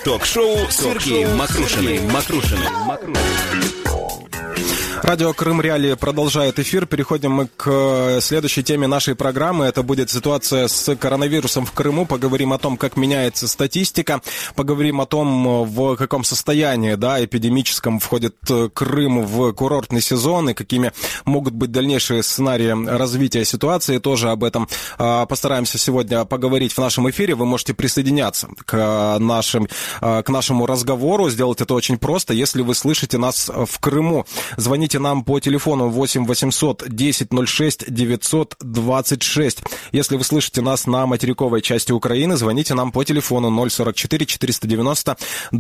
Ток-шоу Сергея Макрушиной. Радио Крым Реалии продолжает эфир. Переходим мы к следующей теме нашей программы. Это будет ситуация с коронавирусом в Крыму. Поговорим о том, как меняется статистика. Поговорим о том, в каком состоянии эпидемическом входит Крым в курортный сезон и какими могут быть дальнейшие сценарии развития ситуации. Тоже об этом постараемся сегодня поговорить в нашем эфире. Вы можете присоединяться к нашему разговору. Сделать это очень просто. Если вы слышите нас в Крыму, звоните нам по телефону 8 800 10 06 926. Если вы слышите нас на материковой части Украины, звоните нам по телефону 044 490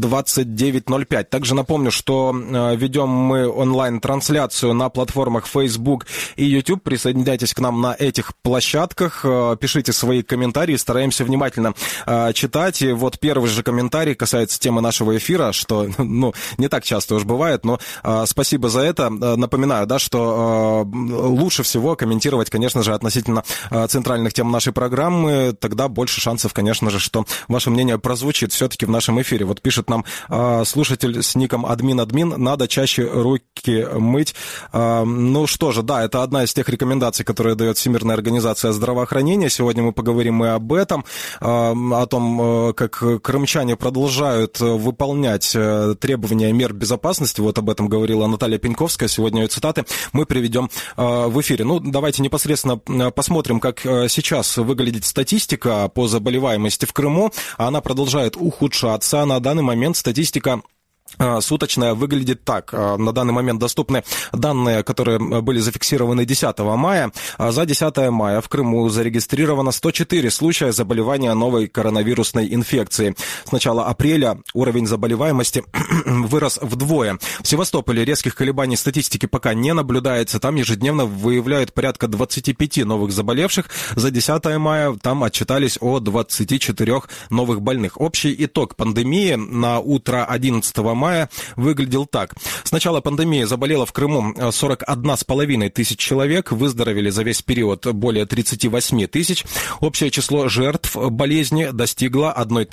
2905. Также напомню, что ведем мы онлайн-трансляцию на платформах Facebook и YouTube. Присоединяйтесь к нам на этих площадках, пишите свои комментарии, стараемся внимательно читать. И вот первый же комментарий касается темы нашего эфира, что не так часто уж бывает, но спасибо за это. Напоминаю, что лучше всего комментировать, конечно же, относительно центральных тем нашей программы. Тогда больше шансов, конечно же, что ваше мнение прозвучит все-таки в нашем эфире. Вот пишет нам слушатель с ником админ, надо чаще руки мыть. Ну что же, это одна из тех рекомендаций, которые дает Всемирная организация здравоохранения. Сегодня мы поговорим и об этом, о том, как крымчане продолжают выполнять требования мер безопасности. Вот об этом говорила Наталья Пеньковская. Сегодня ее цитаты мы приведем в эфире. Давайте непосредственно посмотрим, как сейчас выглядит статистика по заболеваемости в Крыму. Она продолжает ухудшаться. На данный момент статистика суточная выглядит так. На данный момент доступны данные, которые были зафиксированы 10 мая. За 10 мая в Крыму зарегистрировано 104 случая заболевания новой коронавирусной инфекции. С начала апреля уровень заболеваемости вырос вдвое. В Севастополе резких колебаний статистики пока не наблюдается. Там ежедневно выявляют порядка 25 новых заболевших. За 10 мая там отчитались о 24 новых больных. Общий итог пандемии на утро 11 мая выглядел так. С начала пандемии заболело в Крыму 41,5 тысяч человек, выздоровели за весь период более 38 тысяч. Общее число жертв болезни достигло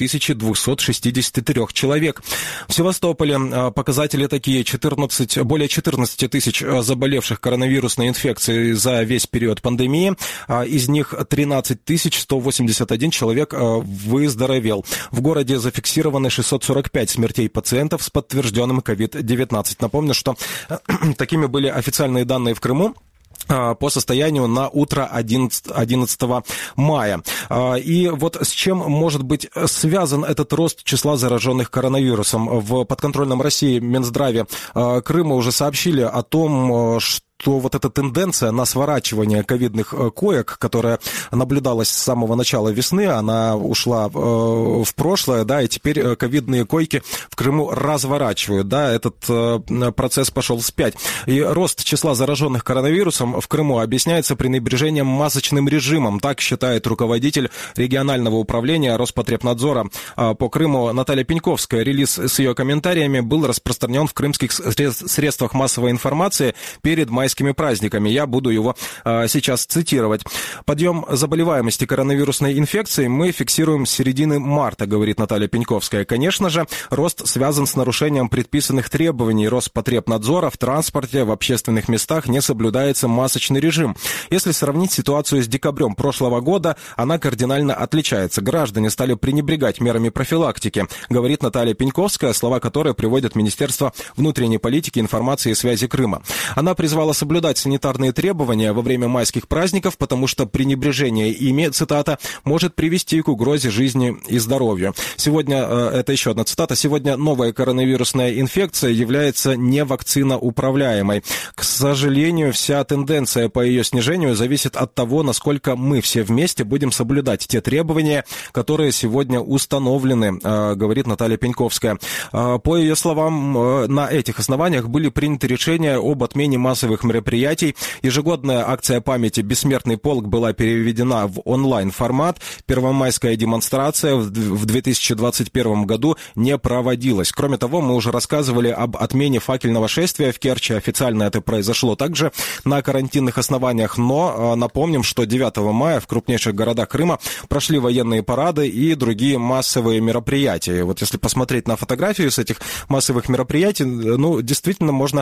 1263 человек. В Севастополе показатели такие: более 14 тысяч заболевших коронавирусной инфекцией за весь период пандемии. Из них 13 181 человек выздоровел. В городе зафиксированы 645 смертей пациентов с подтвержденным COVID-19. Напомню, что такими были официальные данные в Крыму по состоянию на утро 11 мая. И вот с чем может быть связан этот рост числа зараженных коронавирусом? В подконтрольном России Минздраве Крыма уже сообщили о том, что вот эта тенденция на сворачивание ковидных коек, которая наблюдалась с самого начала весны, она ушла в прошлое, и теперь ковидные койки в Крыму разворачивают, этот процесс пошел вспять. И рост числа зараженных коронавирусом в Крыму объясняется пренебрежением масочным режимом, так считает руководитель регионального управления Роспотребнадзора по Крыму Наталья Пеньковская. Релиз с ее комментариями был распространен в крымских средствах массовой информации перед майскими праздниками. Я буду его сейчас цитировать. Подъем заболеваемости коронавирусной инфекцией мы фиксируем с середины марта, говорит Наталья Пеньковская. Конечно же, рост связан с нарушением предписанных требований Роспотребнадзора. В транспорте, в общественных местах не соблюдается масочный режим. Если сравнить ситуацию с декабрем прошлого года, она кардинально отличается. Граждане стали пренебрегать мерами профилактики, говорит Наталья Пеньковская, слова которой приводит Министерство внутренней политики, информации и связи Крыма. Она призвала соблюдать санитарные требования во время майских праздников, потому что пренебрежение ими, цитата, может привести к угрозе жизни и здоровью. Сегодня, это еще одна цитата, сегодня новая коронавирусная инфекция является не вакциноуправляемой. К сожалению, вся тенденция по ее снижению зависит от того, насколько мы все вместе будем соблюдать те требования, которые сегодня установлены, говорит Наталья Пеньковская. По ее словам, на этих основаниях были приняты решения об отмене массовых мероприятий. Ежегодная акция памяти «Бессмертный полк» была переведена в онлайн-формат. Первомайская демонстрация в 2021 году не проводилась. Кроме того, мы уже рассказывали об отмене факельного шествия в Керчи. Официально это произошло также на карантинных основаниях. Но напомним, что 9 мая в крупнейших городах Крыма прошли военные парады и другие массовые мероприятия. Вот если посмотреть на фотографию с этих массовых мероприятий, ну, действительно можно...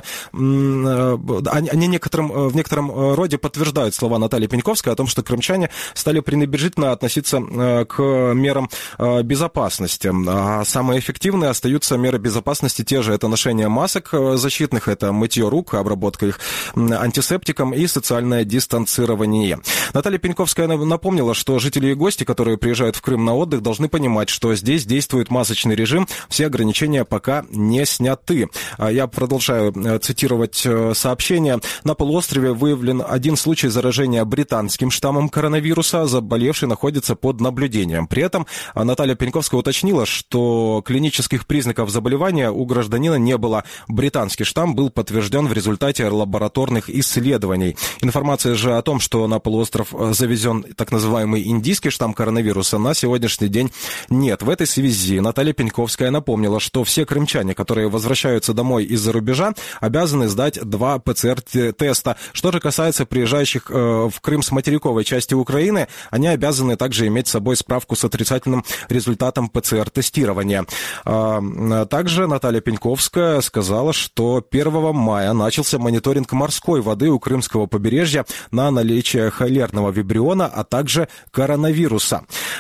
Они в некотором роде подтверждают слова Натальи Пеньковской о том, что крымчане стали пренебрежительно относиться к мерам безопасности. А самые эффективные остаются меры безопасности те же. Это ношение масок защитных, это мытье рук, обработка их антисептиком и социальное дистанцирование. Наталья Пеньковская напомнила, что жители и гости, которые приезжают в Крым на отдых, должны понимать, что здесь действует масочный режим, все ограничения пока не сняты. Я продолжаю цитировать сообщение. На полуострове выявлен один случай заражения британским штаммом коронавируса. Заболевший находится под наблюдением. При этом Наталья Пеньковская уточнила, что клинических признаков заболевания у гражданина не было. Британский штамм был подтвержден в результате лабораторных исследований. Информация же о том, что на полуостров завезен так называемый индийский штамм коронавируса, на сегодняшний день нет. В этой связи Наталья Пеньковская напомнила, что все крымчане, которые возвращаются домой из-за рубежа, обязаны сдать 2 ПЦР-теста. Что же касается приезжающих в Крым с материковой части Украины, они обязаны также иметь с собой справку с отрицательным результатом ПЦР-тестирования. Также Наталья Пеньковская сказала, что 1 мая начался мониторинг морской воды у крымского побережья на наличие холерного вибриона, а также коронавируса.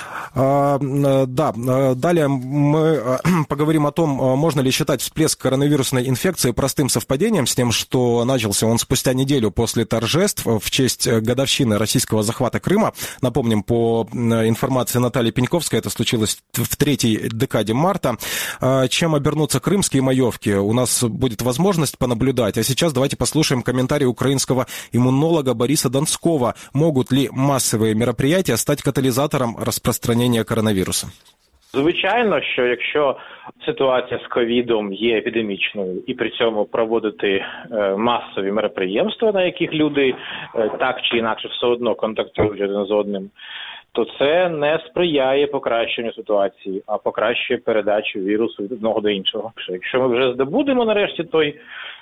Да, далее мы поговорим о том, можно ли считать всплеск коронавирусной инфекции простым совпадением с тем, что начался он спустя неделю после торжеств в честь годовщины российского захвата Крыма. Напомним, по информации Натальи Пеньковской, это случилось в 3-й декаде марта. Чем обернутся крымские маевки, у нас будет возможность понаблюдать. А сейчас давайте послушаем комментарий украинского иммунолога Бориса Донского. Могут ли массовые мероприятия стать катализатором розпространення коронавірусу? Звичайно, що якщо ситуація з ковідом є епідемічною і при цьому проводити масові мероприємства, на яких люди так чи інакше все одно контактують один з одним, то це не сприяє покращенню ситуації, а покращує передачу вірусу від одного до іншого. Якщо ми вже здобудемо нарешті той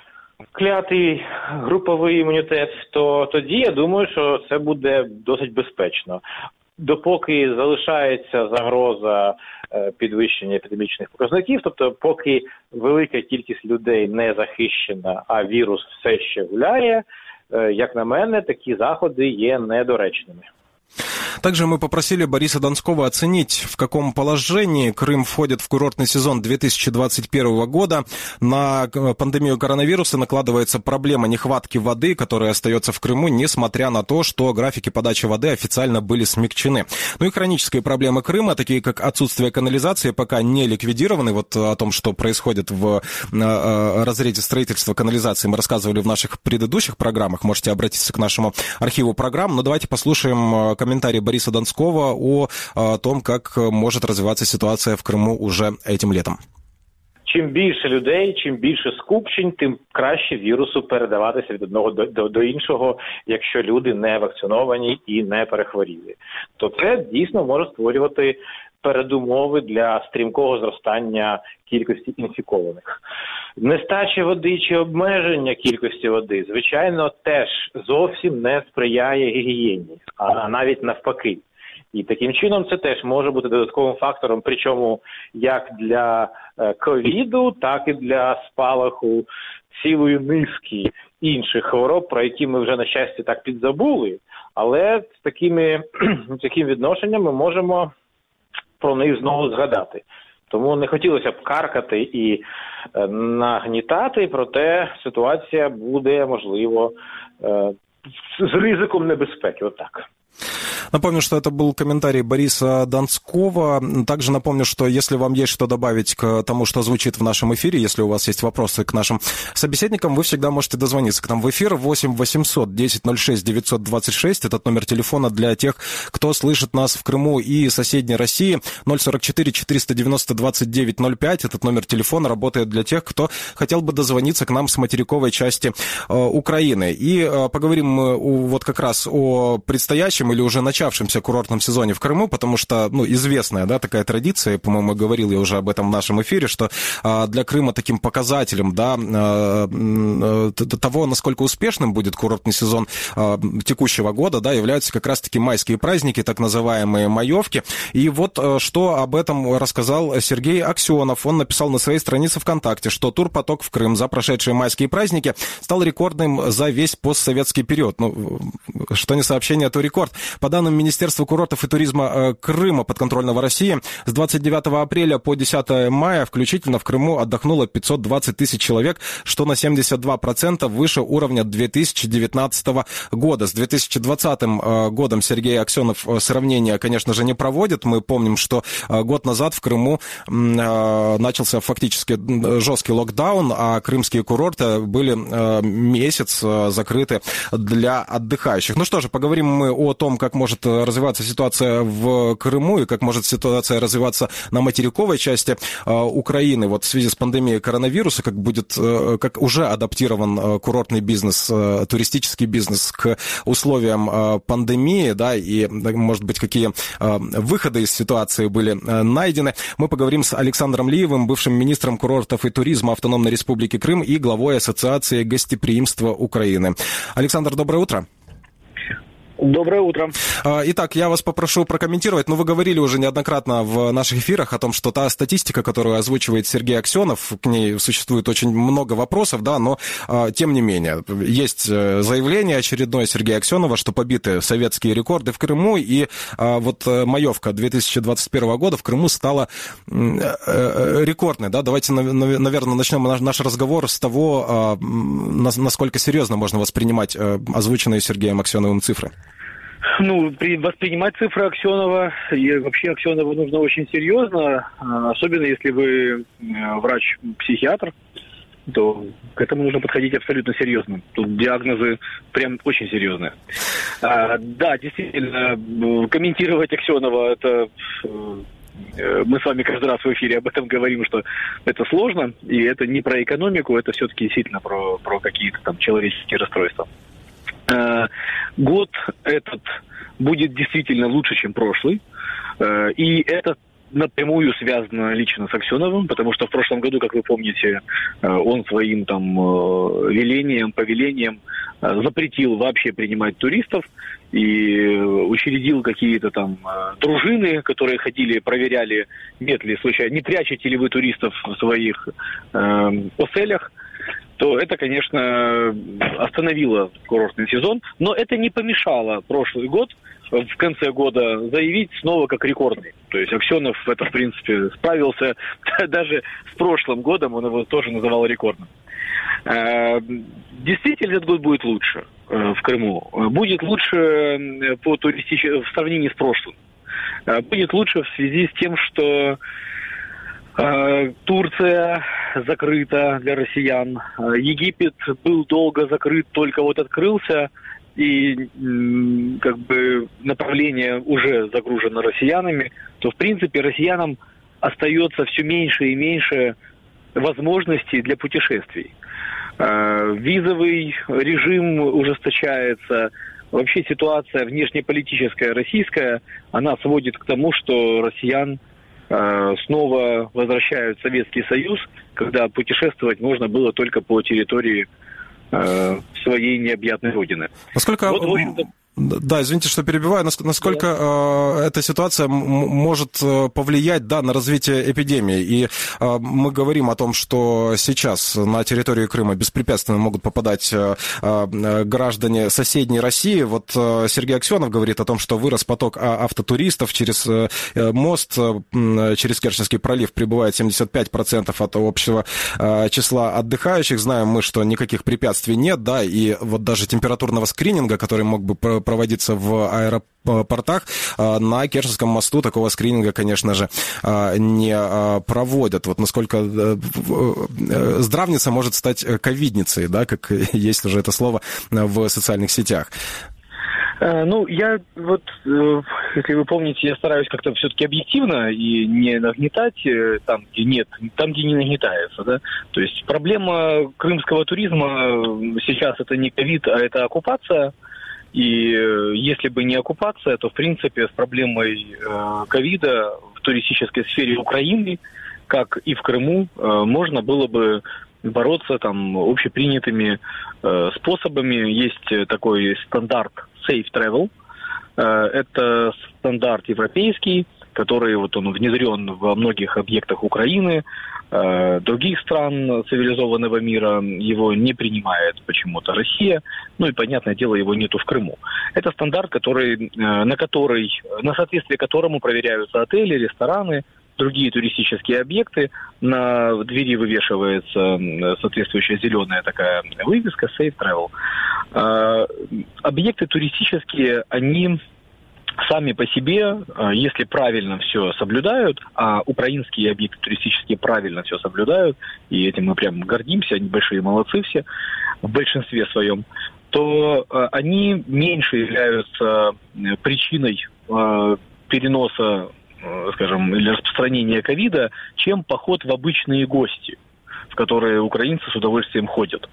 клятий груповий імунітет, то тоді я думаю, що це буде досить безпечно. Допоки залишається загроза підвищення епідемічних показників, тобто поки велика кількість людей не захищена, а вірус все ще гуляє, як на мене, такі заходи є недоречними. Также мы попросили Бориса Донского оценить, в каком положении Крым входит в курортный сезон 2021 года. На пандемию коронавируса накладывается проблема нехватки воды, которая остается в Крыму, несмотря на то, что графики подачи воды официально были смягчены. Ну и хронические проблемы Крыма, такие как отсутствие канализации, пока не ликвидированы. Вот о том, что происходит в разрезе строительства канализации, мы рассказывали в наших предыдущих программах. Можете обратиться к нашему архиву программ. Но давайте послушаем комментарий Бориса Донского о том, как может развиваться ситуация в Крыму уже этим летом. Чим більше людей, чим більше скупчень, тим краще вірусу передаватися від одного до іншого, якщо люди не вакциновані і не перехворіли. То це дійсно може створювати передумови для стрімкого зростання кількості інфікованих. Нестача води чи обмеження кількості води, звичайно, теж зовсім не сприяє гігієні, а навіть навпаки. І таким чином це теж може бути додатковим фактором, причому як для ковіду, так і для спалаху цілої низки інших хвороб, про які ми вже, на щастя, так підзабули. Але з таким відношенням ми можемо про них знову згадати. Тому не хотілося б каркати і нагнітати, проте ситуація буде, можливо, з ризиком небезпеки. Отак. Напомню, что это был комментарий Бориса Донского. Также напомню, что если вам есть что добавить к тому, что звучит в нашем эфире, если у вас есть вопросы к нашим собеседникам, вы всегда можете дозвониться к нам в эфир. 8 800 1006 926. Этот номер телефона для тех, кто слышит нас в Крыму и соседней России. 044 490 29 05. Этот номер телефона работает для тех, кто хотел бы дозвониться к нам с материковой части Украины. И поговорим мы вот как раз о предстоящем или уже начавшемся курортном сезоне в Крыму, потому что, известная, да, такая традиция, по-моему, говорил я уже об этом в нашем эфире, что для Крыма таким показателем, да, того, насколько успешным будет курортный сезон текущего года, да, являются как раз-таки майские праздники, так называемые маевки. И вот что об этом рассказал Сергей Аксенов. Он написал на своей странице ВКонтакте, что турпоток в Крым за прошедшие майские праздники стал рекордным за весь постсоветский период. Что не сообщение, то рекорд. По данным Министерства курортов и туризма Крыма подконтрольного России, с 29 апреля по 10 мая включительно в Крыму отдохнуло 520 тысяч человек, что на 72% выше уровня 2019 года. С 2020 годом Сергей Аксенов сравнения, конечно же, не проводит. Мы помним, что год назад в Крыму начался фактически жесткий локдаун, а крымские курорты были месяц закрыты для отдыхающих. Ну что же, поговорим мы о том, как может развиваться ситуация в Крыму и как может ситуация развиваться на материковой части Украины. Вот в связи с пандемией коронавируса, как уже адаптирован курортный бизнес, туристический бизнес к условиям пандемии, да, и, может быть, какие выходы из ситуации были найдены. Мы поговорим с Александром Лиевым, бывшим министром курортов и туризма Автономной Республики Крым и главой Ассоциации гостеприимства Украины. Александр, доброе утро. Доброе утро. Итак, я вас попрошу прокомментировать. Вы говорили уже неоднократно в наших эфирах о том, что та статистика, которую озвучивает Сергей Аксенов, к ней существует очень много вопросов, да, но тем не менее есть заявление очередное Сергея Аксенова, что побиты советские рекорды в Крыму, и вот маевка 2021 года в Крыму стала рекордной, да. Давайте, наверное, начнем наш разговор с того, насколько серьезно можно воспринимать озвученные Сергеем Аксеновым цифры. Воспринимать цифры Аксенова, и вообще Аксенова нужно очень серьезно, особенно если вы врач-психиатр, то к этому нужно подходить абсолютно серьезно. Тут диагнозы прям очень серьезные. Да, действительно, комментировать Аксенова, это... Мы с вами каждый раз в эфире об этом говорим, что это сложно, и это не про экономику, это все-таки действительно про какие-то там человеческие расстройства. Год этот будет действительно лучше, чем прошлый, и это напрямую связано лично с Аксеновым, потому что в прошлом году, как вы помните, он своим там повелением запретил вообще принимать туристов и учредил какие-то там дружины, которые ходили, проверяли, нет ли случайно, не прячете ли вы туристов в своих оселях. То это, конечно, остановило курортный сезон, но это не помешало прошлый год в конце года заявить снова как рекордный. То есть Аксенов это, в принципе, справился даже с прошлым годом, он его тоже называл рекордным. Действительно, этот год будет лучше в Крыму. Будет лучше в сравнении с прошлым. Будет лучше в связи с тем, что Турция закрыта для россиян. Египет был долго закрыт, только вот открылся, и как бы направление уже загружено россиянами, то в принципе россиянам остается все меньше и меньше возможностей для путешествий. Визовый режим ужесточается. Вообще ситуация внешнеполитическая российская, она сводит к тому, что россиян снова возвращают в Советский Союз, когда путешествовать можно было только по территории своей необъятной родины. Насколько... Вот, в общем-то... Да, извините, что перебиваю. Насколько эта ситуация может повлиять, да, на развитие эпидемии? И мы говорим о том, что сейчас на территорию Крыма беспрепятственно могут попадать граждане соседней России. Вот Сергей Аксенов говорит о том, что вырос поток автотуристов через мост, через Керченский пролив прибывает 75% от общего числа отдыхающих. Знаем мы, что никаких препятствий нет, да, и вот даже температурного скрининга, который мог бы проводиться в аэропортах. На Керченском мосту такого скрининга, конечно же, не проводят. Вот насколько здравница может стать ковидницей, да, как есть уже это слово в социальных сетях. Ну, я вот, если вы помните, я стараюсь как-то все-таки объективно и не нагнетать там, где нет, там, где не нагнетается, да. То есть проблема крымского туризма сейчас это не ковид, а это оккупация. И если бы не оккупация, то, в принципе, с проблемой ковида в туристической сфере Украины, как и в Крыму, можно было бы бороться там общепринятыми способами. Есть такой стандарт Safe Travel. Это стандарт европейский, который вот он внедрен во многих объектах Украины, других стран цивилизованного мира. Его не принимает почему-то Россия. Ну и, понятное дело, его нету в Крыму. Это стандарт, на соответствие которому проверяются отели, рестораны, другие туристические объекты. На двери вывешивается соответствующая зеленая такая вывеска Safe Travel. Объекты туристические, они сами по себе, если правильно все соблюдают, а украинские объекты туристические правильно все соблюдают, и этим мы прям гордимся, они большие молодцы все, в большинстве своем, то они меньше являются причиной переноса, скажем, или распространения ковида, чем поход в обычные гости, в которые украинцы с удовольствием ходят.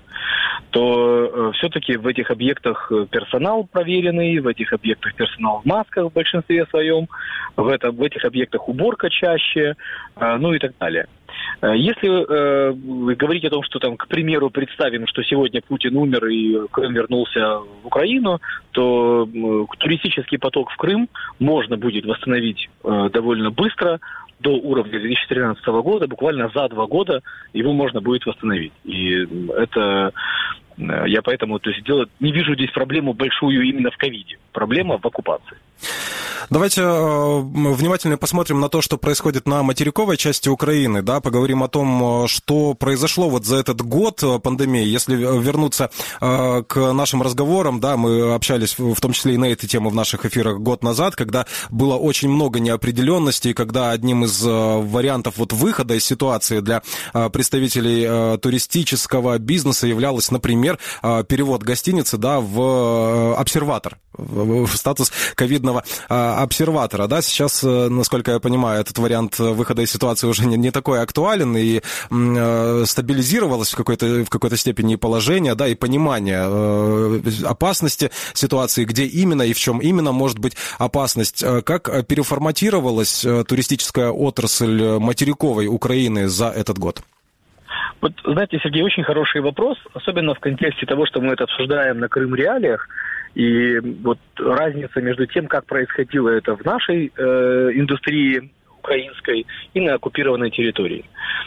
То все-таки в этих объектах персонал проверенный, в этих объектах персонал в масках в большинстве своем, в этих объектах уборка чаще, ну и так далее. Если говорить о том, что там, к примеру, представим, что сегодня Путин умер и Крым вернулся в Украину, то туристический поток в Крым можно будет восстановить довольно быстро, до уровня 2013 года, буквально за 2 года его можно будет восстановить. И это я поэтому не вижу здесь проблему большую именно в ковиде. Проблема в оккупации. Давайте внимательно посмотрим на то, что происходит на материковой части Украины, да, поговорим о том, что произошло вот за этот год пандемии. Если вернуться к нашим разговорам, да, мы общались в том числе и на эту тему в наших эфирах год назад, когда было очень много неопределенностей, когда одним из вариантов вот выхода из ситуации для представителей туристического бизнеса являлось, например, перевод гостиницы, да, в обсерватор, в статус ковидного обсерватора, да, сейчас, насколько я понимаю, этот вариант выхода из ситуации уже не такой актуален, и стабилизировалось в какой-то степени и положение, да, и понимание опасности ситуации, где именно и в чем именно может быть опасность. Как переформатировалась туристическая отрасль материковой Украины за этот год? Вот, знаете, Сергей, очень хороший вопрос, особенно в контексте того, что мы это обсуждаем на Крым-реалиях. И вот разница между тем, как происходило это в нашей индустрии украинской и на оккупированной территории.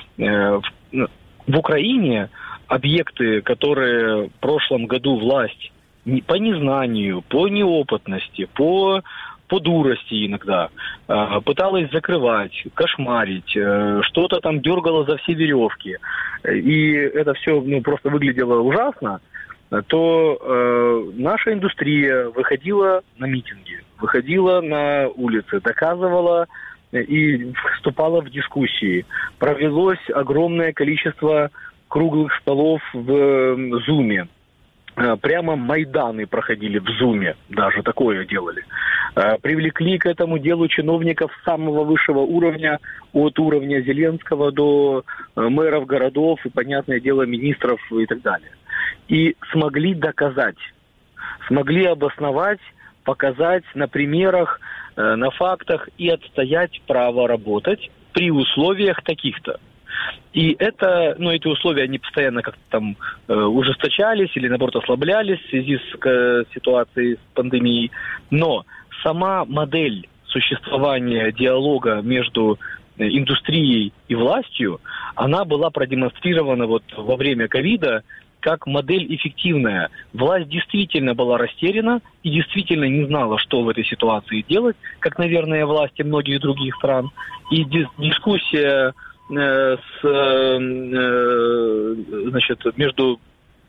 В Украине объекты, которые в прошлом году власть по незнанию, по неопытности, по дурости иногда пыталась закрывать, кошмарить, что-то там дергала за все веревки, и это все просто выглядело ужасно, то наша индустрия выходила на митинги, выходила на улицы, доказывала и вступала в дискуссии. Провелось огромное количество круглых столов в Zoom. Прямо майданы проходили в Зуме, даже такое делали. Привлекли к этому делу чиновников самого высшего уровня, от уровня Зеленского до мэров городов и, понятное дело, министров и так далее. И смогли доказать, смогли обосновать, показать на примерах, на фактах и отстоять право работать при условиях таких-то. И эти условия, они постоянно как-то там ужесточались или, наоборот, ослаблялись в связи с ситуацией с пандемией. Но сама модель существования диалога между индустрией и властью, она была продемонстрирована вот во время ковида как модель эффективная. Власть действительно была растеряна и действительно не знала, что в этой ситуации делать, как, наверное, власти многих других стран. И дискуссия между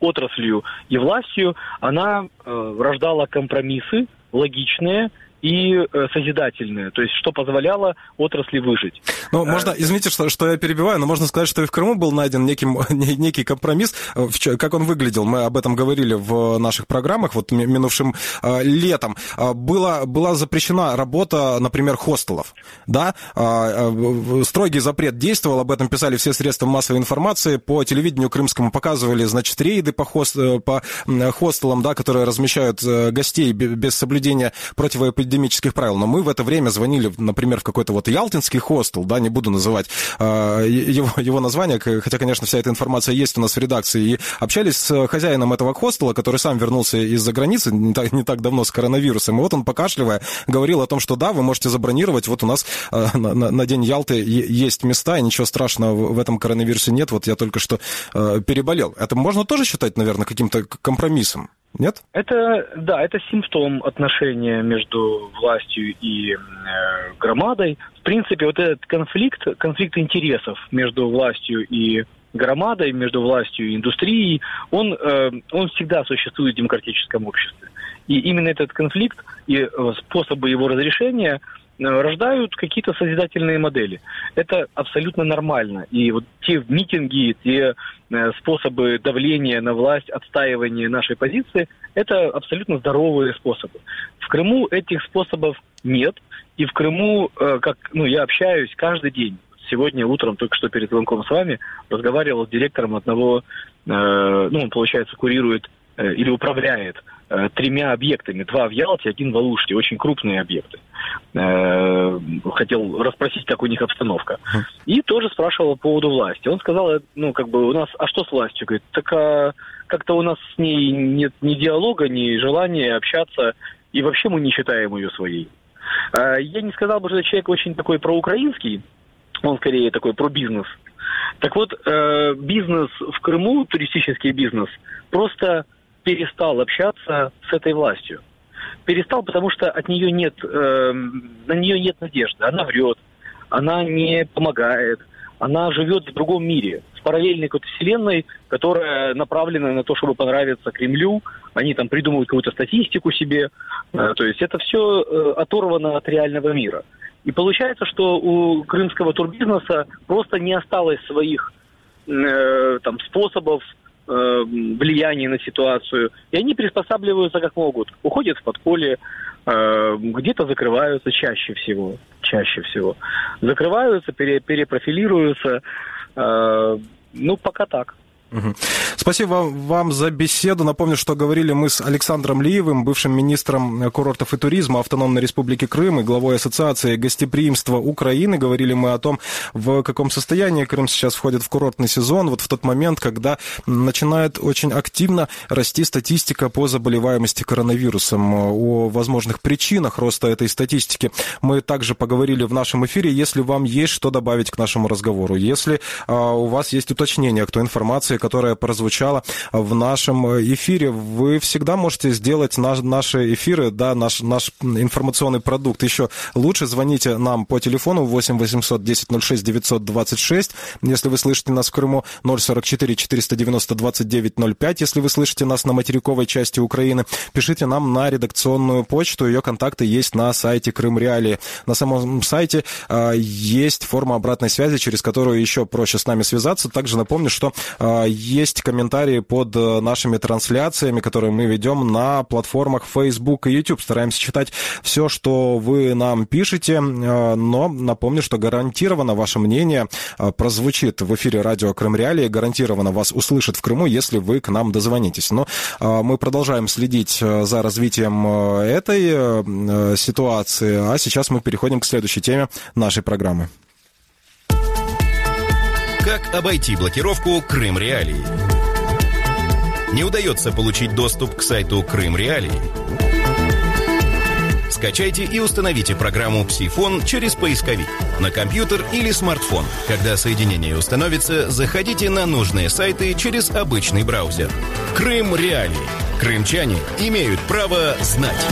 отраслью и властью, она рождала компромиссы логичные и созидательные, то есть что позволяло отрасли выжить. Ну, можно, извините, что я перебиваю, но можно сказать, что и в Крыму был найден некий компромисс. Как он выглядел, мы об этом говорили в наших программах, вот минувшим летом. Была запрещена работа, например, хостелов, да? Строгий запрет действовал, об этом писали все средства массовой информации, по телевидению крымскому показывали, значит, рейды по хостелам, да, которые размещают гостей без соблюдения противоэпидемических правил. Но мы в это время звонили, например, в какой-то вот ялтинский хостел, да, не буду называть его название, хотя, конечно, вся эта информация есть у нас в редакции, и общались с хозяином этого хостела, который сам вернулся из-за границы не так давно с коронавирусом, и вот он, покашливая, говорил о том, что да, вы можете забронировать, вот у нас на День Ялты есть места, и ничего страшного в этом коронавирусе нет, вот я только что переболел. Это можно тоже считать, наверное, каким-то компромиссом? Нет? Это симптом отношения между властью и громадой. В принципе, вот этот конфликт интересов между властью и громадой, между властью и индустрией, он всегда существует в демократическом обществе. И именно этот конфликт и способы его разрешения рождают какие-то созидательные модели. Это абсолютно нормально. И вот те митинги, те способы давления на власть, отстаивания нашей позиции, это абсолютно здоровые способы. В Крыму этих способов нет. И в Крыму, я общаюсь каждый день. Сегодня утром, только что перед звонком с вами, разговаривал с директором одного, он, получается, курирует или управляет 3 объектами. 2 в Ялте, 1 в Алуште. Очень крупные объекты. Хотел расспросить, как у них обстановка. И тоже спрашивал по поводу власти. Он сказал, у нас, а что с властью? Говорит, как-то у нас с ней нет ни диалога, ни желания общаться, и вообще мы не считаем ее своей. Я не сказал бы, что этот человек очень такой проукраинский, он скорее такой про бизнес. Так вот, бизнес в Крыму, туристический бизнес, просто перестал общаться с этой властью. Перестал, потому что на нее нет надежды. Она врет, она не помогает, она живет в другом мире, в параллельной какой-то вселенной, которая направлена на то, чтобы понравиться Кремлю. Они там придумывают какую-то статистику себе. То есть это все оторвано от реального мира. И получается, что у крымского турбизнеса просто не осталось своих способов влияния на ситуацию. И они приспосабливаются как могут. Уходят в подполье, где-то закрываются чаще всего. Закрываются, перепрофилируются. Пока так. Спасибо вам за беседу. Напомню, что говорили мы с Александром Лиевым, бывшим министром курортов и туризма Автономной Республики Крым и главой Ассоциации гостеприимства Украины. Говорили мы о том, в каком состоянии Крым сейчас входит в курортный сезон, вот в тот момент, когда начинает очень активно расти статистика по заболеваемости коронавирусом. О возможных причинах роста этой статистики мы также поговорили в нашем эфире. Если вам есть что добавить к нашему разговору, если у вас есть уточнение к той информации, которая прозвучала в нашем эфире, вы всегда можете сделать наши эфиры, да, наш информационный продукт еще лучше. Звоните нам по телефону 8 800 10 06 926. Если вы слышите нас в Крыму, 044 490 29 05. Если вы слышите нас на материковой части Украины, пишите нам на редакционную почту. Ее контакты есть на сайте Крым Реалии. На самом сайте есть форма обратной связи, через которую еще проще с нами связаться. Также напомню, что есть комментарии под нашими трансляциями, которые мы ведем на платформах Facebook и YouTube. Стараемся читать все, что вы нам пишете, но напомню, что гарантированно ваше мнение прозвучит в эфире радио Крым Реалии, гарантированно вас услышат в Крыму, если вы к нам дозвонитесь. Но мы продолжаем следить за развитием этой ситуации, а сейчас мы переходим к следующей теме нашей программы. Как обойти блокировку Крым Реалии? Не удается получить доступ к сайту Крым Реалии? Скачайте и установите программу «Псифон» через поисковик на компьютер или смартфон. Когда соединение установится, заходите на нужные сайты через обычный браузер. Крым Реалии. Крымчане имеют право знать.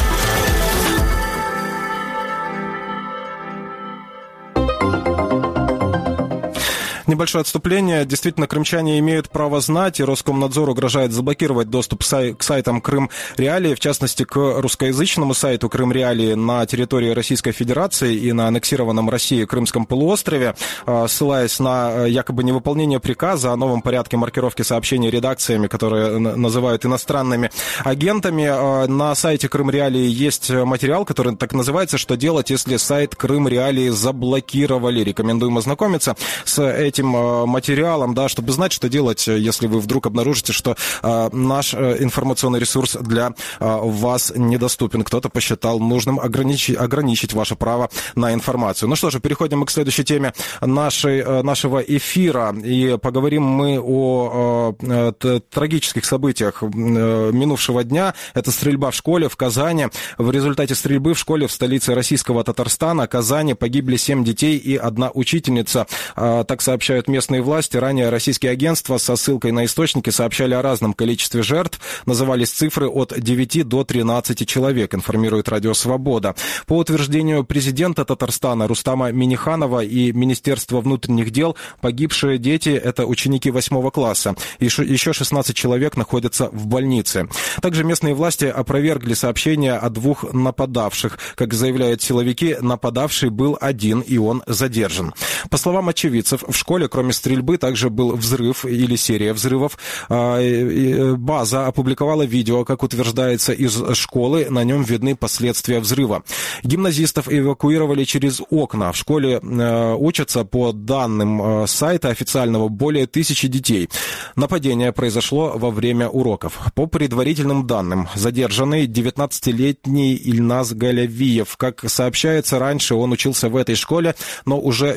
Небольшое отступление. Действительно, крымчане имеют право знать, и Роскомнадзор угрожает заблокировать доступ к сайтам Крым Реалии, в частности, к русскоязычному сайту Крым Реалии на территории Российской Федерации и на аннексированном Россией Крымском полуострове, ссылаясь на якобы невыполнение приказа о новом порядке маркировки сообщений редакциями, которые называют иностранными агентами. На сайте Крым Реалии есть материал, который так называется «Что делать, если сайт Крым Реалии заблокировали?». Рекомендуем ознакомиться с этим материалом, да, чтобы знать, что делать, если вы вдруг обнаружите, что наш информационный ресурс для вас недоступен. Кто-то посчитал нужным ограничить ваше право на информацию. Ну что же, переходим мы к следующей теме нашего эфира. И поговорим мы о трагических событиях минувшего дня. Это стрельба в школе в Казани. В результате стрельбы в школе в столице российского Татарстана, Казани, погибли 7 детей и 1 учительница. Так сообщают местные власти. Ранее российские агентства со ссылкой на источники сообщали о разном количестве жертв. Назывались цифры от 9 до 13 человек, информирует Радио Свобода. По утверждению президента Татарстана Рустама Минниханова и Министерства внутренних дел, погибшие дети – это ученики 8 класса. Еще 16 человек находятся в больнице. Также местные власти опровергли сообщения о 2 нападавших. Как заявляют силовики, нападавший был один, и он задержан. По словам очевидцев, в школе, кроме стрельбы, также был взрыв или серия взрывов. База опубликовала видео, как утверждается, из школы. На нем видны последствия взрыва. Гимназистов эвакуировали через окна. В школе учатся, по данным сайта официального, более 1000 детей. Нападение произошло во время уроков. По предварительным данным, задержанный 19-летний Ильназ Галявиев. Как сообщается, раньше он учился в этой школе, но уже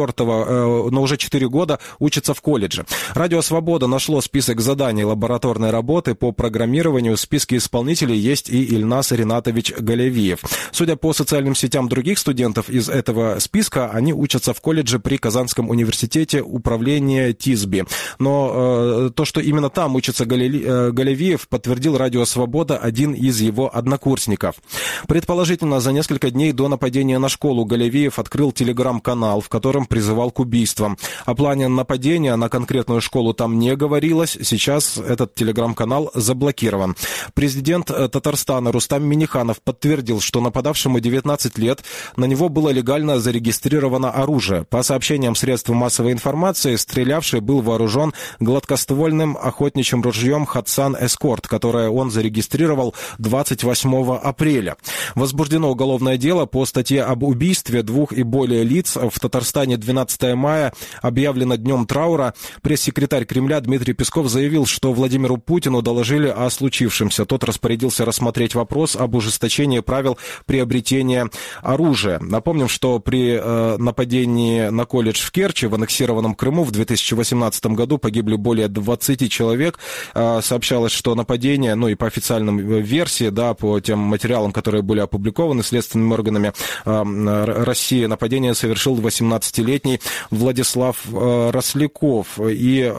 4 года учится в колледже. Радио «Свобода» нашло список заданий лабораторной работы по программированию. В списке исполнителей есть и Ильназ Ринатович Галявиев. Судя по социальным сетям других студентов из этого списка, они учатся в колледже при Казанском университете управления ТИСБИ. Но то, что именно там учится Галявиев, подтвердил Радио «Свобода» один из его однокурсников. Предположительно, за несколько дней до нападения на школу Галявиев открыл телеграм-канал, в котором призывал к убийствам. О плане нападения на конкретную школу там не говорилось. Сейчас этот телеграм-канал заблокирован. Президент Татарстана Рустам Минниханов подтвердил, что нападавшему 19 лет, на него было легально зарегистрировано оружие. По сообщениям средств массовой информации, стрелявший был вооружен гладкоствольным охотничьим ружьем «Хатсан Эскорт», которое он зарегистрировал 28 апреля. Возбуждено уголовное дело по статье об убийстве 2 и более лиц. В Татарстане 12 мая объявлено днем траура. Пресс-секретарь Кремля Дмитрий Песков заявил, что Владимиру Путину доложили о случившемся. Тот распорядился рассмотреть вопрос об ужесточении правил приобретения оружия. Напомним, что при нападении на колледж в Керчи в аннексированном Крыму в 2018 году погибли более 20 человек. Сообщалось, что нападение, ну и по официальным версии, да, по тем материалам, которые были опубликованы следственными органами России, нападение совершил 18-летний Владислав Росляков. И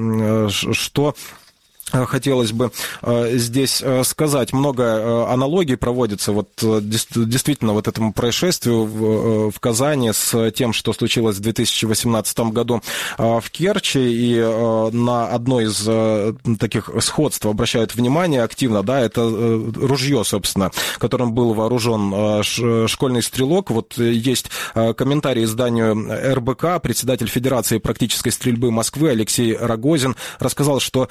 что хотелось бы здесь сказать. Много аналогий проводится вот действительно вот этому происшествию в Казани с тем, что случилось в 2018 году в Керчи. И на одно из таких сходств обращают внимание активно, да, это ружье, собственно, которым был вооружен школьный стрелок. Вот есть комментарий изданию РБК. Председатель Федерации практической стрельбы Москвы Алексей Рогозин рассказал, что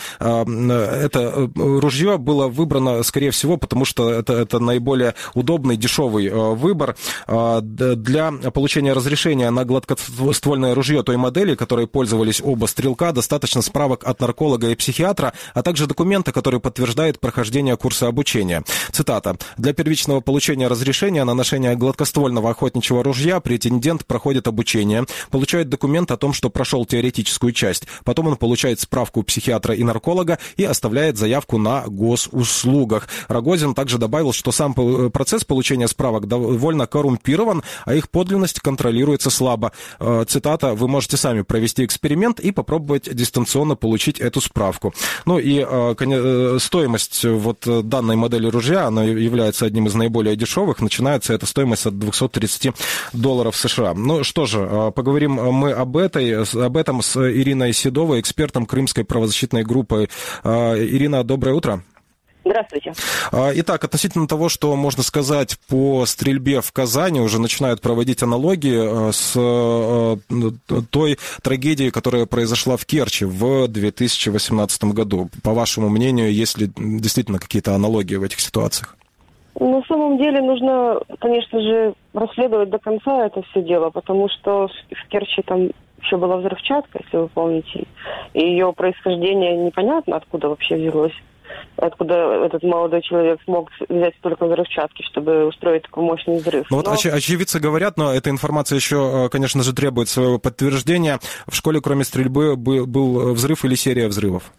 это ружье было выбрано, скорее всего, потому что это наиболее удобный, дешевый выбор. Для получения разрешения на гладкоствольное ружье той модели, которой пользовались оба стрелка, достаточно справок от нарколога и психиатра, а также документа, который подтверждает прохождение курса обучения. Цитата. «Для первичного получения разрешения на ношение гладкоствольного охотничьего ружья претендент проходит обучение, получает документ о том, что прошел теоретическую часть. Потом он получает справку психиатра и нарколога и оставляет заявку на госуслугах. Рогозин также добавил, что сам процесс получения справок довольно коррумпирован, а их подлинность контролируется слабо. Цитата: «Вы можете сами провести эксперимент и попробовать дистанционно получить эту справку». Ну и стоимость вот данной модели ружья, она является одним из наиболее дешевых. Начинается эта стоимость от $230 США. Ну что же, поговорим мы об этом с Ириной Седовой, экспертом Крымской правозащитной группы. Ирина, доброе утро. Здравствуйте. Итак, относительно того, что можно сказать по стрельбе в Казани, уже начинают проводить аналогии с той трагедией, которая произошла в Керчи в 2018 году. По вашему мнению, есть ли действительно какие-то аналогии в этих ситуациях? На самом деле нужно, конечно же, расследовать до конца это все дело, потому что в Керчи там еще была взрывчатка, если вы помните, и ее происхождение непонятно, откуда вообще взялось. Откуда этот молодой человек смог взять столько взрывчатки, чтобы устроить такой мощный взрыв. Ну, вот очевидцы говорят, но эта информация еще, конечно же, требует своего подтверждения. В школе, кроме стрельбы, был взрыв или серия взрывов?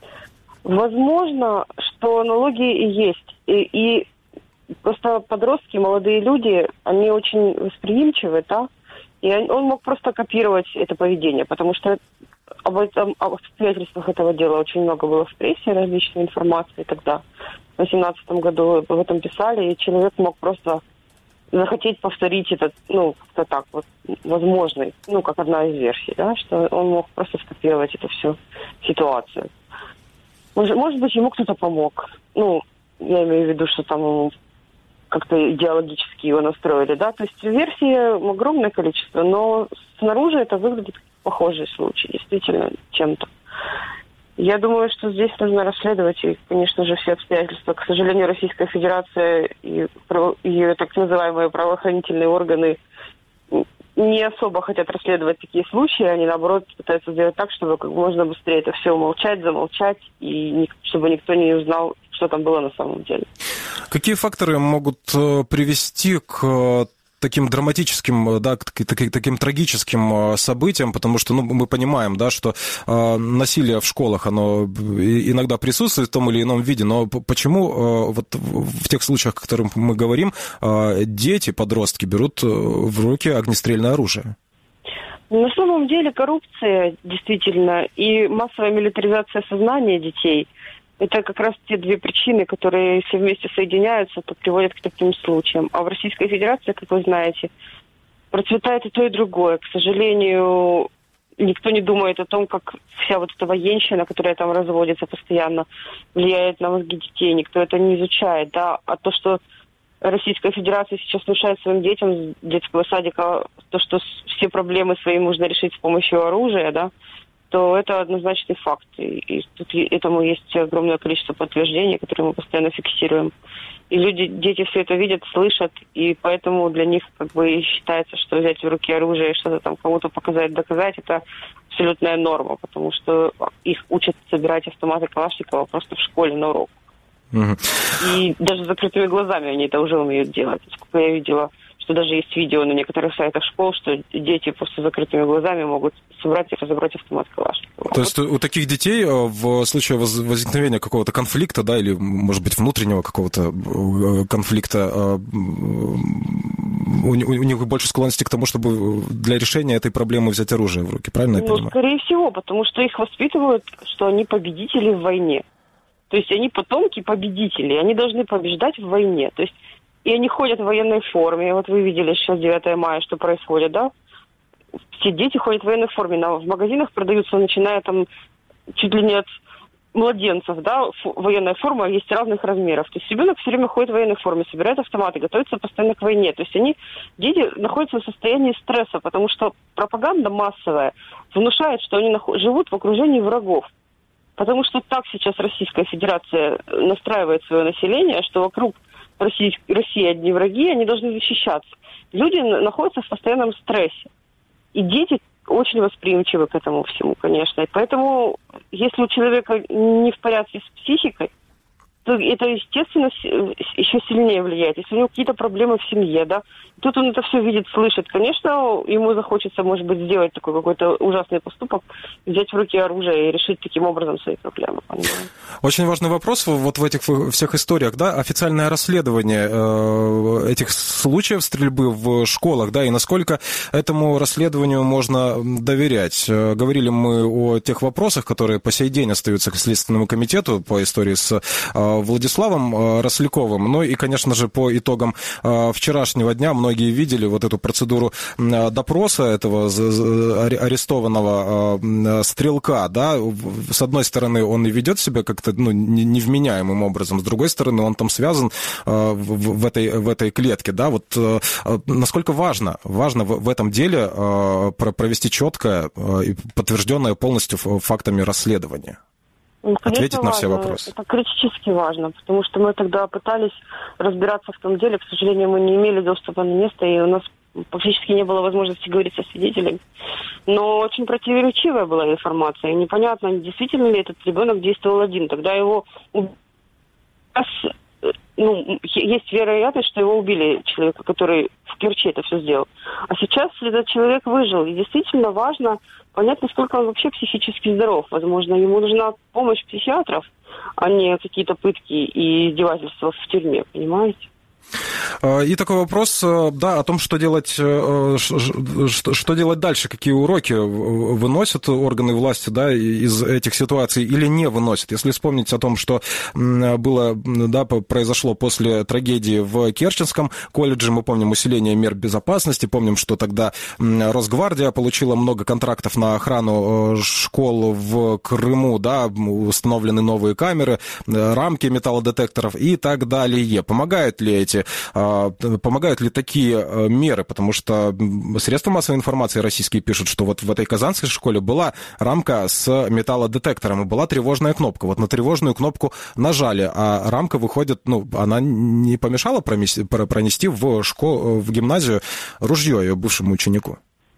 Возможно, что аналогии и есть. И просто подростки, молодые люди, они очень восприимчивы, да? И он мог просто копировать это поведение, потому что об обстоятельствах этого дела очень много было в прессе, различной информации тогда. В 2018 году об этом писали, и человек мог просто захотеть повторить этот, как-то так вот, возможный, как одна из версий, да, что он мог просто скопировать эту всю ситуацию. Может быть, ему кто-то помог. Я имею в виду, что там ему как-то идеологически его настроили, да, то есть версий огромное количество, но снаружи это выглядит как похожий случай, действительно, чем-то. Я думаю, что здесь нужно расследовать, и, конечно же, все обстоятельства. К сожалению, Российская Федерация и ее так называемые правоохранительные органы не особо хотят расследовать такие случаи, они, наоборот, пытаются сделать так, чтобы как можно быстрее это все замолчать, и чтобы никто не узнал, что там было на самом деле. Какие факторы могут привести к таким драматическим, да, к таким трагическим событиям, потому что мы понимаем, да, что насилие в школах, оно иногда присутствует в том или ином виде, но почему вот в тех случаях, о которых мы говорим, дети, подростки берут в руки огнестрельное оружие? На самом деле коррупция, действительно, и массовая милитаризация сознания детей – это как раз те две причины, которые все вместе соединяются, то приводят к таким случаям. А в Российской Федерации, как вы знаете, процветает и то, и другое. К сожалению, никто не думает о том, как вся вот эта военщина, которая там разводится постоянно, влияет на мозги детей. Никто это не изучает, да. А то, что Российская Федерация сейчас внушает своим детям с детского садика, то, что все проблемы свои можно решить с помощью оружия, да, то это однозначный факт. И тут этому есть огромное количество подтверждений, которые мы постоянно фиксируем. И дети все это видят, слышат, и поэтому для них как бы считается, что взять в руки оружие и что-то там кому-то показать, доказать, это абсолютная норма, потому что их учат собирать автоматы Калашникова просто в школе на урок. И даже с закрытыми глазами они это уже умеют делать. Сколько я видела, что даже есть видео на некоторых сайтах школ, что дети просто с закрытыми глазами могут собрать и разобрать автомат Калашникова. То есть у таких детей в случае возникновения какого-то конфликта, да, или, может быть, внутреннего какого-то конфликта, у них больше склонности к тому, чтобы для решения этой проблемы взять оружие в руки, правильно я понимаю? Скорее всего, потому что их воспитывают, что они победители в войне. То есть они потомки победителей, они должны побеждать в войне. То есть и они ходят в военной форме. Вот вы видели сейчас 9 мая, что происходит, да? Все дети ходят в военной форме. В магазинах продаются, начиная там чуть ли не от младенцев, да, военная форма есть разных размеров. То есть ребенок все время ходит в военной форме, собирает автоматы, готовится постоянно к войне. То есть дети находятся в состоянии стресса, потому что пропаганда массовая внушает, что они живут в окружении врагов. Потому что так сейчас Российская Федерация настраивает свое население, что вокруг России одни враги, они должны защищаться. Люди находятся в постоянном стрессе. И дети очень восприимчивы к этому всему, конечно. И поэтому, если у человека не в порядке с психикой, то это, естественно, еще сильнее влияет. Если у него какие-то проблемы в семье, да, тут он это все видит, слышит. Конечно, ему захочется, может быть, сделать такой какой-то ужасный поступок, взять в руки оружие и решить таким образом свои проблемы. Понимаете? Очень важный вопрос вот в этих всех историях, да, официальное расследование этих случаев стрельбы в школах, да, и насколько этому расследованию можно доверять. Говорили мы о тех вопросах, которые по сей день остаются к Следственному комитету по истории с Владиславом Росляковым. Ну и, конечно же, по итогам вчерашнего дня многие видели вот эту процедуру допроса этого арестованного стрелка, да. С одной стороны, он и ведет себя как-то невменяемым образом, с другой стороны, он там связан в этой клетке, да. Вот насколько важно в этом деле провести четкое и подтвержденное полностью фактами расследование? Ответить на все вопросы. Это критически важно, потому что мы тогда пытались разбираться в том деле. К сожалению, мы не имели доступа на место, и у нас фактически не было возможности говорить со свидетелями. Но очень противоречивая была информация. И непонятно, действительно ли этот ребенок действовал один. Тогда его... есть вероятность, что его убили человека, который в Керчи это все сделал. А сейчас этот человек выжил. И действительно важно понять, насколько он вообще психически здоров. Возможно, ему нужна помощь психиатров, а не какие-то пытки и издевательства в тюрьме, понимаете? И такой вопрос, да, о том, что делать дальше, какие уроки выносят органы власти, да, из этих ситуаций или не выносят. Если вспомнить о том, что было, да, произошло после трагедии в Керченском колледже, мы помним усиление мер безопасности, помним, что тогда Росгвардия получила много контрактов на охрану школ в Крыму, да, установлены новые камеры, рамки металлодетекторов и так далее. Помогают ли такие меры? Потому что средства массовой информации российские пишут, что вот в этой казанской школе была рамка с металлодетектором и была тревожная кнопка. Вот на тревожную кнопку нажали, а рамка выходит, она не помешала пронести в гимназию ружье ее бывшему ученику?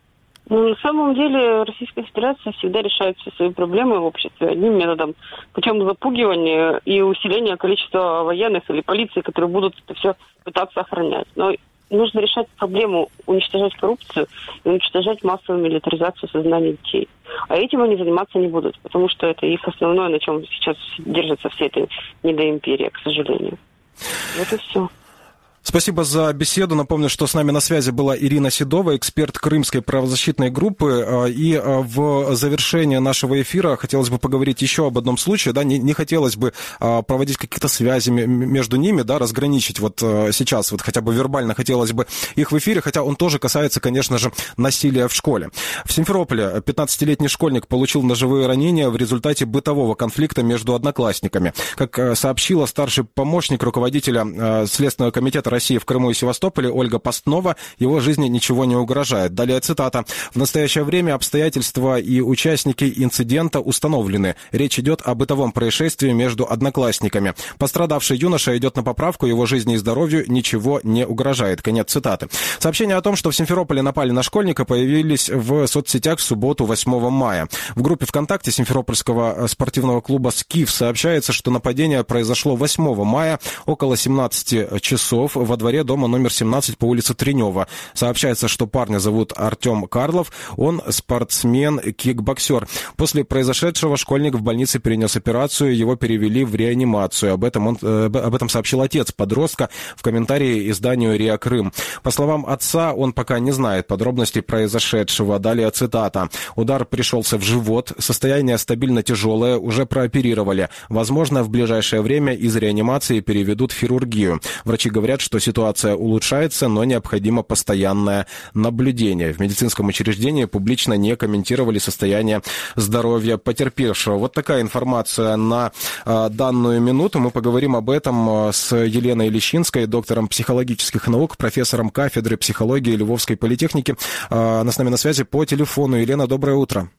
На самом деле Российская Федерация всегда решает все свои проблемы в обществе одним методом, путем запугивания и усиления количества военных или полиции, которые будут это все пытаться охранять. Но нужно решать проблему, уничтожать коррупцию и уничтожать массовую милитаризацию сознания детей. А этим они заниматься не будут, потому что это их основное, на чем сейчас держится вся эта недоимперия, к сожалению. Вот и все. Спасибо за беседу. Напомню, что с нами на связи была Ирина Седова, эксперт Крымской правозащитной группы. И в завершение нашего эфира хотелось бы поговорить еще об одном случае. Да, не хотелось бы проводить какие-то связи между ними, да, разграничить вот сейчас, вот хотя бы вербально хотелось бы их в эфире, хотя он тоже касается, конечно же, насилия в школе. В Симферополе 15-летний школьник получил ножевые ранения в результате бытового конфликта между одноклассниками. Как сообщила старший помощник руководителя Следственного комитета России в Крыму и Севастополе Ольга Постнова, его жизни ничего не угрожает. Далее цитата. «В настоящее время обстоятельства и участники инцидента установлены. Речь идет о бытовом происшествии между одноклассниками. Пострадавший юноша идет на поправку, его жизни и здоровью ничего не угрожает». Конец цитаты. Сообщения о том, что в Симферополе напали на школьника, появились в соцсетях в субботу 8 мая. В группе ВКонтакте Симферопольского спортивного клуба «Скиф» сообщается, что нападение произошло 8 мая около 17 часов во дворе дома номер 17 по улице Тренева. Сообщается, что парня зовут Артем Карлов, он спортсмен-кикбоксер. После произошедшего школьник в больнице перенес операцию, его перевели в реанимацию. Об этом сообщил отец подростка в комментарии изданию РИА Крым. По словам отца, он пока не знает подробностей произошедшего. Далее цитата. «Удар пришелся в живот, состояние стабильно тяжелое, уже прооперировали. Возможно, в ближайшее время из реанимации переведут в хирургию. Врачи говорят, что ситуация улучшается, но необходимо постоянное наблюдение». В медицинском учреждении публично не комментировали состояние здоровья потерпевшего. Вот такая информация на данную минуту. Мы поговорим об этом с Еленой Лещинской, доктором психологических наук, профессором кафедры психологии Львовской политехники. Она с нами на связи по телефону. Елена, доброе утро.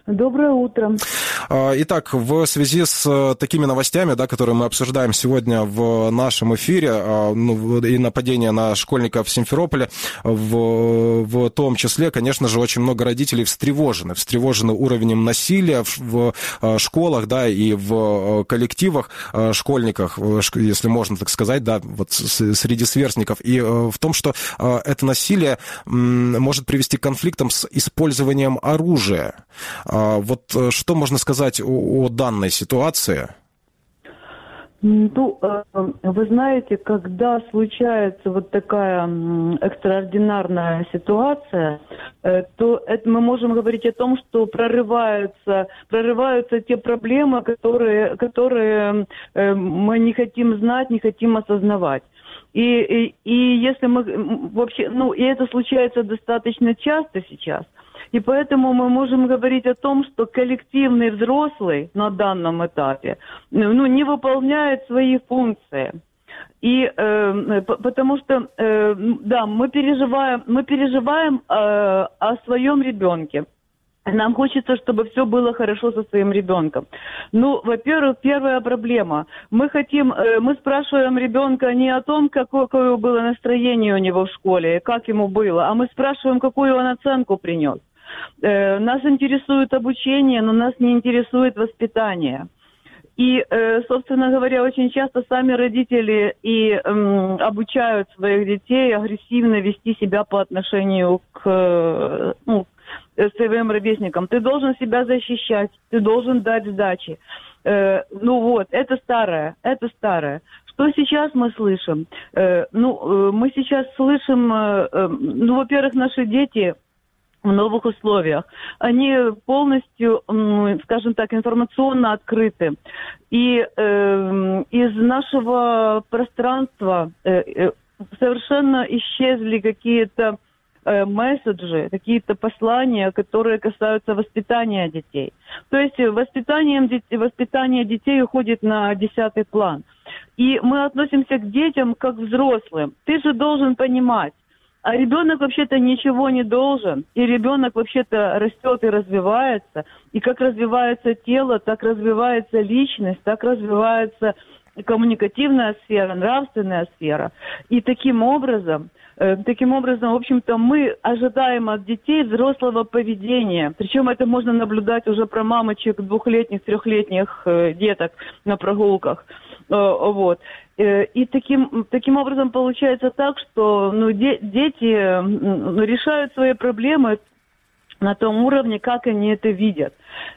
Доброе утро. Итак, в связи с такими новостями, да, которые мы обсуждаем сегодня в нашем эфире, и нападение на школьников в Симферополе, в том числе, конечно же, очень много родителей встревожены уровнем насилия в школах, да, и в коллективах школьников, если можно так сказать, да, вот среди сверстников, и в том, что это насилие может привести к конфликтам с использованием оружия. Вот что можно сказать о данной ситуации? Ну, вы знаете, когда случается вот такая экстраординарная ситуация, то это мы можем говорить о том, что прорываются те проблемы, которые мы не хотим знать, не хотим осознавать. И если мы вообще, и это случается достаточно часто сейчас. И поэтому мы можем говорить о том, что коллективный взрослый на данном этапе не выполняет свои функции. И потому что, да, мы переживаем о своем ребенке. Нам хочется, чтобы все было хорошо со своим ребенком. Ну, во-первых, первая проблема. Мы спрашиваем ребенка не о том, какое было настроение у него в школе, как ему было, а мы спрашиваем, какую он оценку принес. Нас интересует обучение, но нас не интересует воспитание. И, собственно говоря, очень часто сами родители и обучают своих детей агрессивно вести себя по отношению к своим ровесникам. Ты должен себя защищать, ты должен дать сдачи. Это старое. Что сейчас мы слышим? Мы сейчас слышим, во-первых, наши дети в новых условиях. Они полностью, скажем так, информационно открыты. И из нашего пространства совершенно исчезли какие-то месседжи, какие-то послания, которые касаются воспитания детей. То есть воспитание детей уходит на 10-й план. И мы относимся к детям как к взрослым. Ты же должен понимать, а ребенок вообще-то ничего не должен. И ребенок вообще-то растет и развивается. И как развивается тело, так развивается личность, так развивается коммуникативная сфера, нравственная сфера. И таким образом, в общем-то, мы ожидаем от детей взрослого поведения. Причем это можно наблюдать уже про мамочек 2-летних, 3-летних деток на прогулках. Вот. И таким образом получается так, что дети решают свои проблемы на том уровне, как они это видят.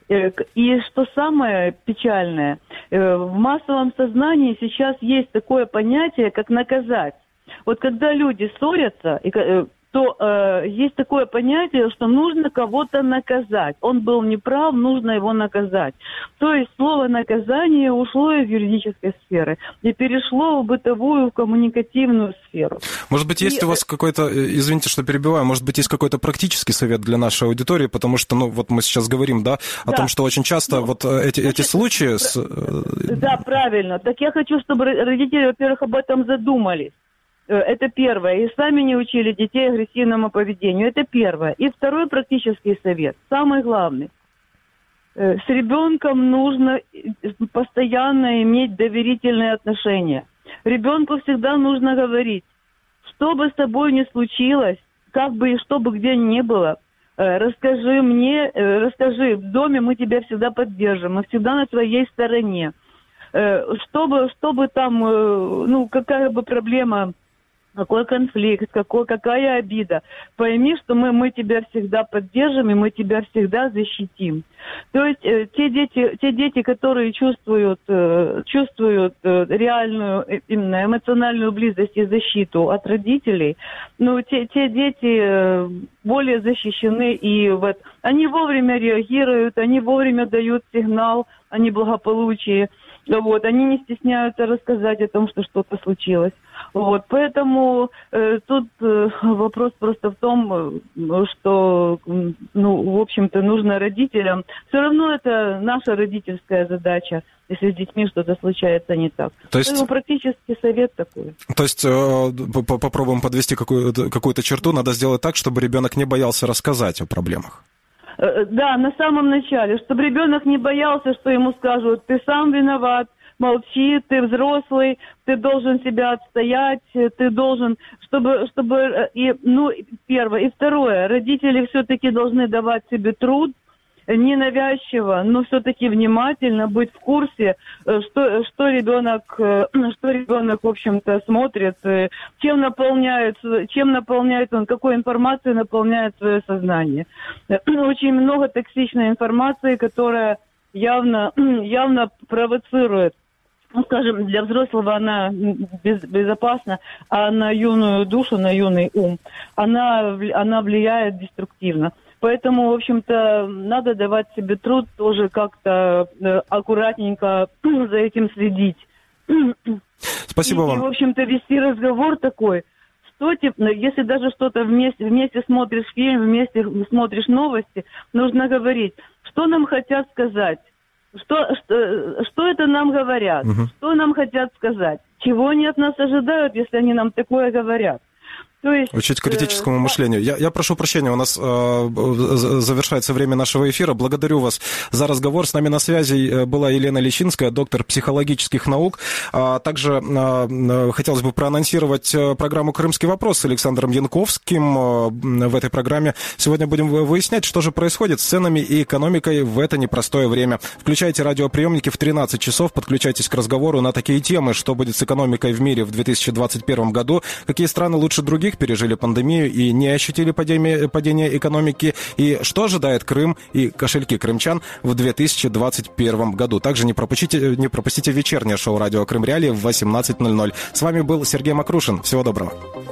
И что самое печальное, в массовом сознании сейчас есть такое понятие, как наказать. Вот когда люди ссорятся, то есть такое понятие, что нужно кого-то наказать. Он был неправ, нужно его наказать. То есть слово «наказание» ушло из юридической сферы и перешло в бытовую, в коммуникативную сферу. Может быть, есть у вас какой-то, извините, что перебиваю, может быть, есть какой-то практический совет для нашей аудитории, потому что, вот мы сейчас говорим, да, о том, что очень часто эти случаи... Да, правильно. Так я хочу, чтобы родители, во-первых, об этом задумались. Это первое. И сами не учили детей агрессивному поведению. Это первое. И второй практический совет, самый главный. С ребенком нужно постоянно иметь доверительные отношения. Ребенку всегда нужно говорить, что бы с тобой ни случилось, как бы и что бы где ни было, расскажи, в доме мы тебя всегда поддержим, мы всегда на твоей стороне. Чтобы там, какая бы проблема, какой конфликт, какая обида. Пойми, что мы тебя всегда поддержим, и мы тебя всегда защитим. То есть те дети, которые чувствуют реальную именно эмоциональную близость и защиту от родителей, те дети более защищены, и они вовремя реагируют, они вовремя дают сигнал о неблагополучии. Они не стесняются рассказать о том, что что-то случилось. Поэтому тут вопрос просто в том, что, в общем-то, нужно родителям. Все равно это наша родительская задача, если с детьми что-то случается не так. То есть практически совет такой. То есть попробуем подвести какую-то черту, надо сделать так, чтобы ребенок не боялся рассказать о проблемах. Да, на самом начале, чтобы ребенок не боялся, что ему скажут, ты сам виноват, молчи, ты взрослый, ты должен себя отстоять, ты должен, первое. И второе, родители все-таки должны давать себе труд, ненавязчиво, но все-таки внимательно быть в курсе, что ребенок, в общем-то, смотрит, чем наполняет он, какой информацией наполняет свое сознание. Очень много токсичной информации, которая явно провоцирует. Скажем, для взрослого она безопасна, а на юную душу, на юный ум она влияет деструктивно. Поэтому, в общем-то, надо давать себе труд тоже как-то аккуратненько за этим следить. Спасибо вам. И, в общем-то, вести разговор такой. Если даже что-то вместе смотришь фильм, вместе смотришь новости, нужно говорить, что нам хотят сказать. Что это нам говорят? Что нам хотят сказать? Чего они от нас ожидают, если они нам такое говорят? То есть, учить критическому мышлению. Я прошу прощения, у нас завершается время нашего эфира. Благодарю вас за разговор. С нами на связи была Елена Личинская, доктор психологических наук. Также хотелось бы проанонсировать программу «Крымский вопрос» с Александром Янковским. В этой программе сегодня будем выяснять, что же происходит с ценами и экономикой в это непростое время. Включайте радиоприемники в 13 часов, подключайтесь к разговору на такие темы, что будет с экономикой в мире в 2021 году, какие страны лучше других пережили пандемию и не ощутили падение экономики, и что ожидает Крым и кошельки крымчан в 2021 году. Также не пропустите вечернее шоу «Радио Крым Реалии» в 18:00. С вами был Сергей Макрушин. Всего доброго.